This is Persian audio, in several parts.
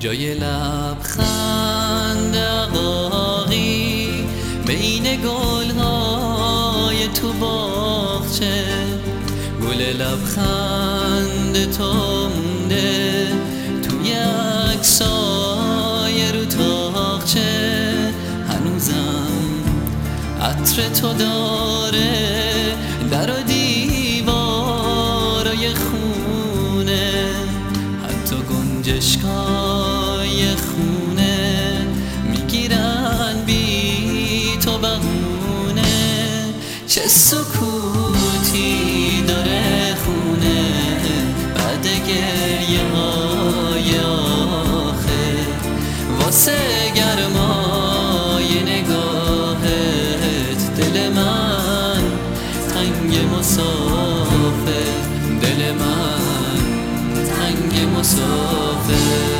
جای لبخند عقاقی بین گلهای تو باغچه، گل لبخند تو مونده توی عکسای رو تاقچه، هنوزم عطر تو داره در و دیوارای خونه، حتی گنجشکای خونه میگیرن بی تو بهونه. چه سکوتی داره خونه بعد گریه های آخر، واسه گرمای نگاهت دل من تنگ مسافر، دل من تنگ مسافر.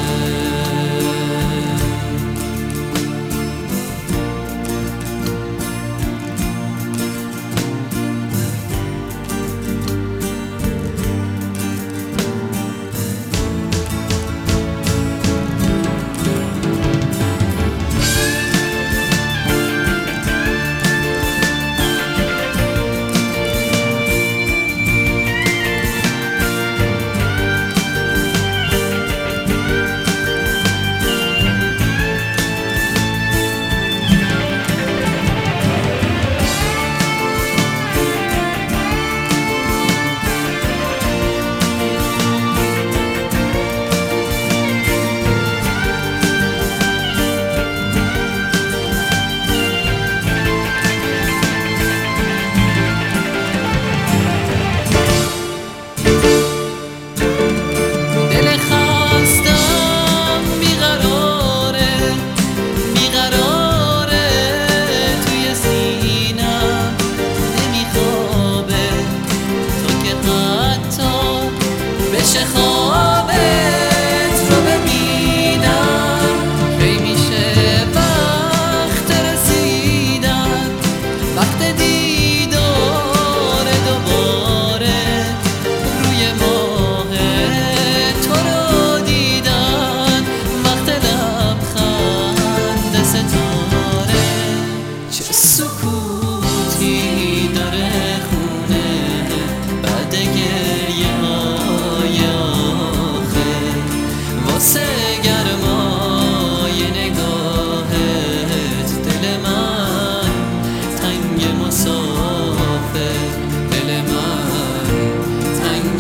سکوتی داره خونه بعد گریه های آخر، واسه گرمای نگاهت دل من تنگ مسافر، دل من تنگ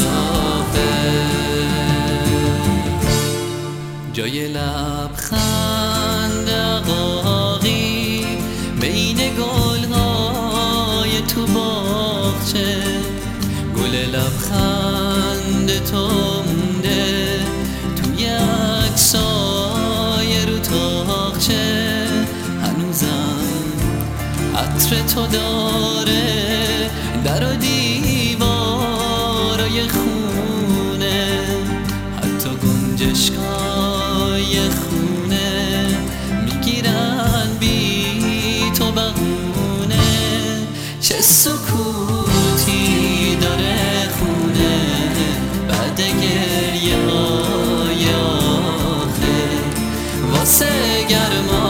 مسافر. جای لبخند عقاقی بین گلهای تو باغچه، گل لبخند تو مونده توی عکسای رو تاقچه، هنوزم عطر تو داره در و دیوارای خونه، حتی گنجشکای خونه میگیرن بی تو بهونه. چه سکوتی داره خونه بعد گریه های آخر، واسه گرما